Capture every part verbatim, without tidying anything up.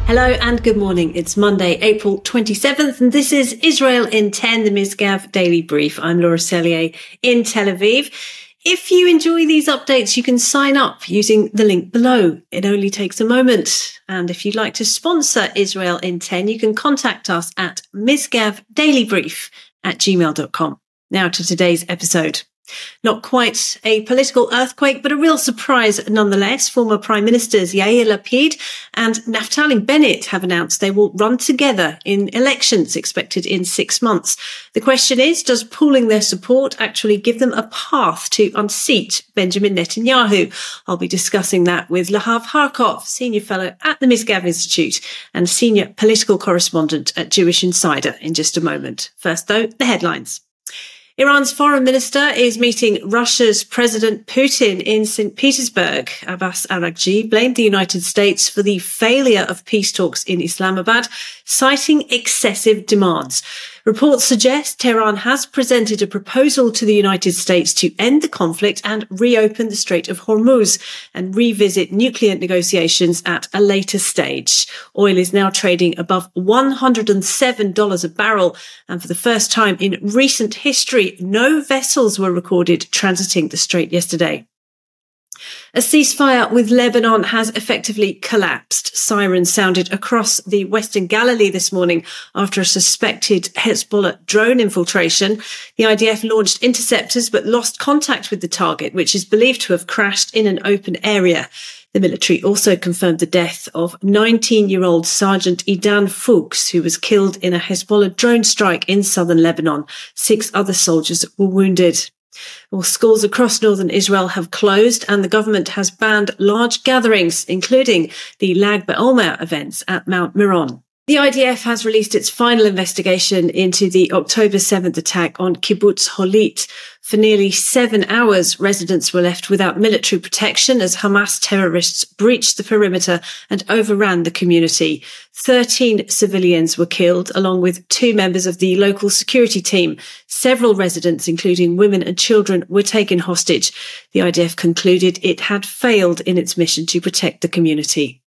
Hello and good morning. It's Monday, April twenty-seventh, and this is Israel in ten, the Misgav Daily Brief. I'm Laura Sellier in Tel Aviv. If you enjoy these updates, you can sign up using the link below. It only takes a moment. And if you'd like to sponsor Israel in ten, you can contact us at misgavdailybrief at gmail dot com. Now to today's episode. Not quite a political earthquake, but a real surprise nonetheless. Former Prime Ministers Yair Lapid and Naftali Bennett have announced they will run together in elections expected in six months. The question is, does pooling their support actually give them a path to unseat Benjamin Netanyahu? I'll be discussing that with Lahav Harkov, Senior Fellow at the Misgav Institute and Senior Political Correspondent at Jewish Insider in just a moment. First, though, the headlines. Iran's foreign minister is meeting Russia's President Putin in Saint Petersburg. Abbas Araghchi blamed the United States for the failure of peace talks in Islamabad, citing excessive demands. Reports suggest Tehran has presented a proposal to the United States to end the conflict and reopen the Strait of Hormuz and revisit nuclear negotiations at a later stage. Oil is now trading above one hundred seven dollars a barrel, and for the first time in recent history, no vessels were recorded transiting the strait yesterday. A ceasefire with Lebanon has effectively collapsed. Sirens sounded across the Western Galilee this morning after a suspected Hezbollah drone infiltration. The I D F launched interceptors but lost contact with the target, which is believed to have crashed in an open area. The military also confirmed the death of nineteen-year-old Sergeant Idan Fuchs, who was killed in a Hezbollah drone strike in southern Lebanon. Six other soldiers were wounded. Well, schools across northern Israel have closed and the government has banned large gatherings, including the Lag BaOmer events at Mount Meron. The I D F has released its final investigation into the October seventh attack on Kibbutz Holit. For nearly seven hours, residents were left without military protection as Hamas terrorists breached the perimeter and overran the community. Thirteen civilians were killed, along with two members of the local security team. Several residents, including women and children, were taken hostage. The I D F concluded it had failed in its mission to protect the community.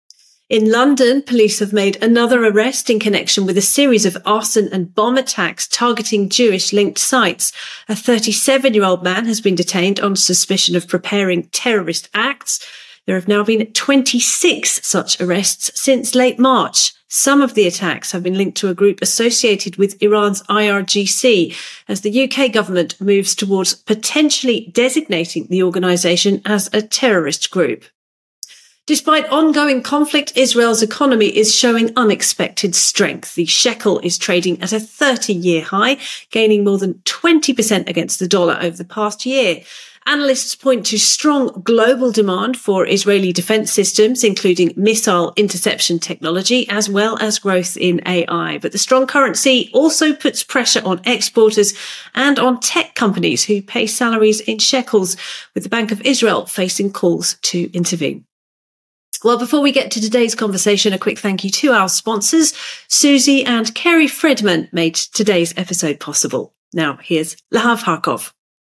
In London, police have made another arrest in connection with a series of arson and bomb attacks targeting Jewish-linked sites. A thirty-seven-year-old man has been detained on suspicion of preparing terrorist acts. There have now been twenty-six such arrests since late March. Some of the attacks have been linked to a group associated with Iran's I R G C, as the U K government moves towards potentially designating the organisation as a terrorist group. Despite ongoing conflict, Israel's economy is showing unexpected strength. The shekel is trading at a thirty-year high, gaining more than twenty percent against the dollar over the past year. Analysts point to strong global demand for Israeli defense systems, including missile interception technology, as well as growth in A I. But the strong currency also puts pressure on exporters and on tech companies who pay salaries in shekels, with the Bank of Israel facing calls to intervene. Well, before we get to today's conversation, a quick thank you to our sponsors. Susie and Kerry Fredman made today's episode possible. Now, here's Lahav Harkov.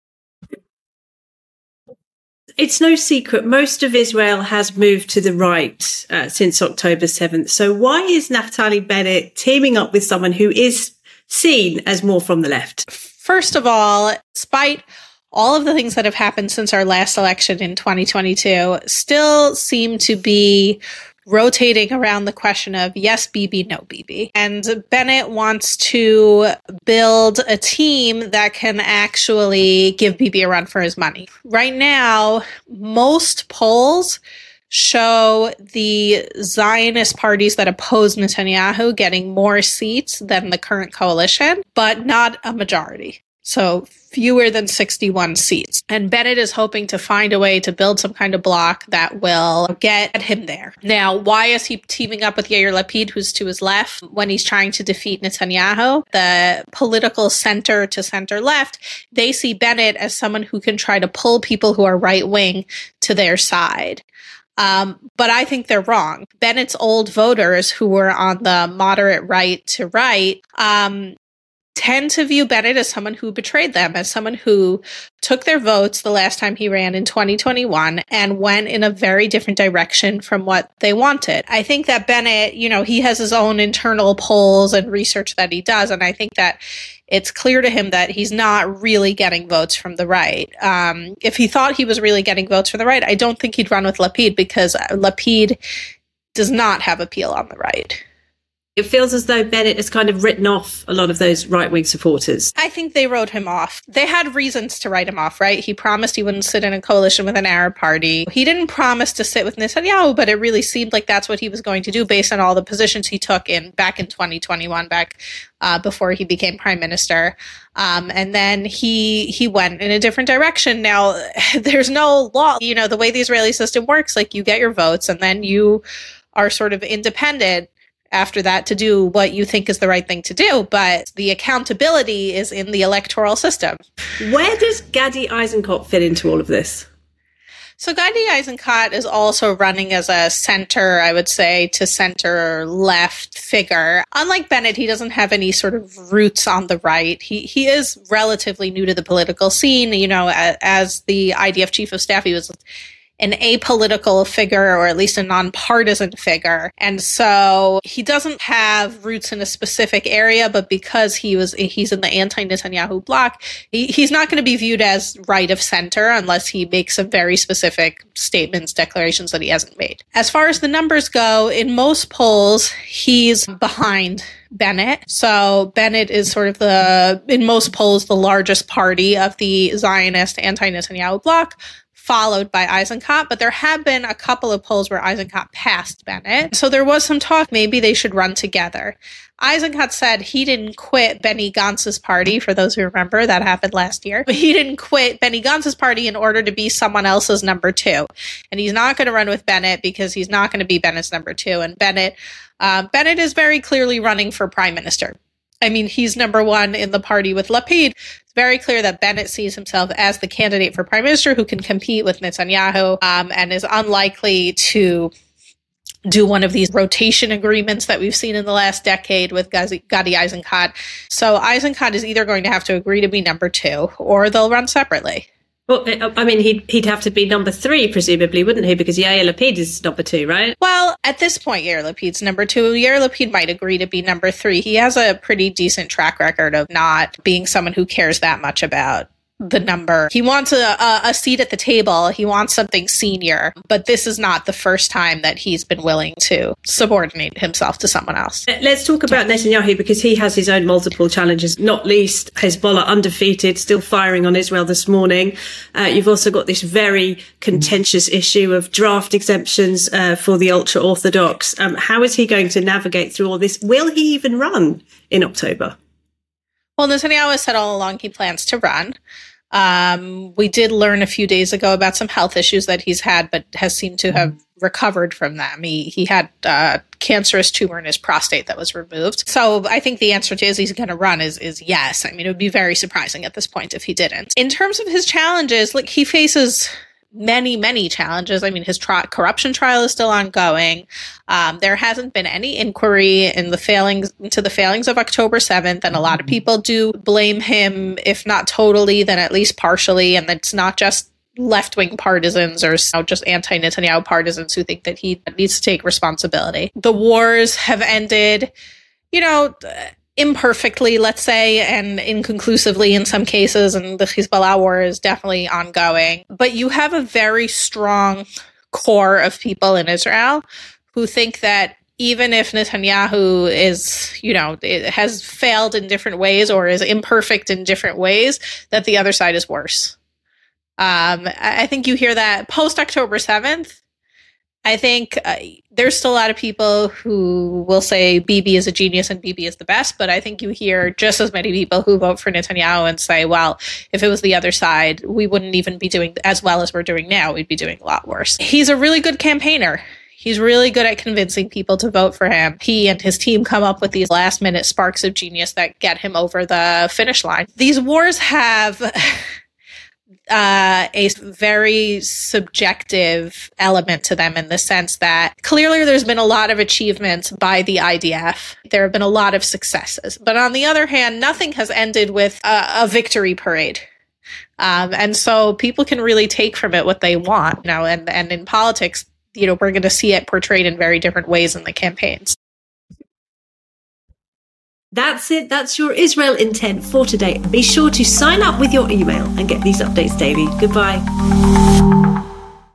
It's no secret, most of Israel has moved to the right uh, since October seventh. So why is Naftali Bennett teaming up with someone who is seen as more from the left? First of all, despite all of the things that have happened since our last election in twenty twenty-two still seem to be rotating around the question of yes, Bibi, no, Bibi. And Bennett wants to build a team that can actually give Bibi a run for his money. Right now, most polls show the Zionist parties that oppose Netanyahu getting more seats than the current coalition, but not a majority. So fewer than sixty-one seats. And Bennett is hoping to find a way to build some kind of bloc that will get him there. Now, why is he teaming up with Yair Lapid, who's to his left, when he's trying to defeat Netanyahu? The political center to center left, they see Bennett as someone who can try to pull people who are right-wing to their side. Um, but I think they're wrong. Bennett's old voters who were on the moderate right to right, um, tend to view Bennett as someone who betrayed them, as someone who took their votes the last time he ran in twenty twenty-one and went in a very different direction from what they wanted. I think that Bennett, you know, he has his own internal polls and research that he does, and I think that it's clear to him that he's not really getting votes from the right. Um, if he thought he was really getting votes from the right, I don't think he'd run with Lapid, because Lapid does not have appeal on the right. It feels as though Bennett has kind of written off a lot of those right-wing supporters. I think they wrote him off. They had reasons to write him off, right? He promised he wouldn't sit in a coalition with an Arab party. He didn't promise to sit with Netanyahu, but it really seemed like that's what he was going to do based on all the positions he took in back in twenty twenty-one, back uh, before he became prime minister. Um, and then he he went in a different direction. Now, there's no law. You know, the way the Israeli system works, like you get your votes and then you are sort of independent after that to do what you think is the right thing to do. But the accountability is in the electoral system. Where does Gadi Eisenkot fit into all of this? So Gadi Eisenkot is also running as a center, I would say, to center left figure. Unlike Bennett, he doesn't have any sort of roots on the right. He he is relatively new to the political scene. You know, as, as the I D F chief of staff, he was an apolitical figure, or at least a nonpartisan figure. And so he doesn't have roots in a specific area, but because he was he's in the anti-Netanyahu bloc, he, he's not going to be viewed as right of center unless he makes some very specific statements, declarations that he hasn't made. As far as the numbers go, in most polls, he's behind Bennett. So Bennett is sort of the, in most polls, the largest party of the Zionist anti-Netanyahu bloc, followed by Eisenkot, but there have been a couple of polls where Eisenkot passed Bennett. So there was some talk maybe they should run together. Eisenkot said he didn't quit Benny Gantz's party, for those who remember, that happened last year. But he didn't quit Benny Gantz's party in order to be someone else's number two. And he's not going to run with Bennett because he's not going to be Bennett's number two. And Bennett, uh, Bennett is very clearly running for prime minister. I mean, he's number one in the party with Lapid. It's very clear that Bennett sees himself as the candidate for prime minister who can compete with Netanyahu, um, and is unlikely to do one of these rotation agreements that we've seen in the last decade with Gadi, Gadi Eisenkot. So Eisenkot is either going to have to agree to be number two, or they'll run separately. Well, I mean, he'd, he'd have to be number three, presumably, wouldn't he? Because Yair Lapid is number two, right? Well, at this point, Yair Lapid's number two. Yair Lapid might agree to be number three. He has a pretty decent track record of not being someone who cares that much about the number. He wants a, a, a seat at the table. He wants something senior, but this is not the first time that he's been willing to subordinate himself to someone else. Let's talk about Netanyahu, because he has his own multiple challenges, not least Hezbollah undefeated, still firing on Israel this morning. Uh, you've also got this very contentious issue of draft exemptions uh, for the ultra-Orthodox. Um, how is he going to navigate through all this? Will he even run in October? Well, Netanyahu has said all along he plans to run. Um, we did learn a few days ago about some health issues that he's had, but has seemed to have recovered from them. He he had a cancerous tumor in his prostate that was removed. So I think the answer to is he's going to run is is yes. I mean, it would be very surprising at this point if he didn't. In terms of his challenges, like he faces many, many challenges. I mean, his tri- corruption trial is still ongoing. Um, there hasn't been any inquiry in the failings into the failings of October seventh, and a lot of people do blame him, if not totally, then at least partially. And it's not just left-wing partisans or you know, just anti-Netanyahu partisans who think that he needs to take responsibility. The wars have ended, you know, imperfectly, let's say, and inconclusively in some cases, and the Hezbollah war is definitely ongoing. But you have a very strong core of people in Israel who think that even if Netanyahu is, you know, it has failed in different ways or is imperfect in different ways, that the other side is worse. Um, I think you hear that post-October seventh. I think uh, there's still a lot of people who will say Bibi is a genius and Bibi is the best, but I think you hear just as many people who vote for Netanyahu and say, well, if it was the other side, we wouldn't even be doing as well as we're doing now. We'd be doing a lot worse. He's a really good campaigner. He's really good at convincing people to vote for him. He and his team come up with these last-minute sparks of genius that get him over the finish line. These wars have... uh, a very subjective element to them in the sense that clearly there's been a lot of achievements by the I D F. There have been a lot of successes. But on the other hand, nothing has ended with a, a victory parade. Um, and so people can really take from it what they want, you know, and, and in politics, you know, we're going to see it portrayed in very different ways in the campaigns. That's it. That's your Israel in ten for today. Be sure to sign up with your email and get these updates daily. Goodbye.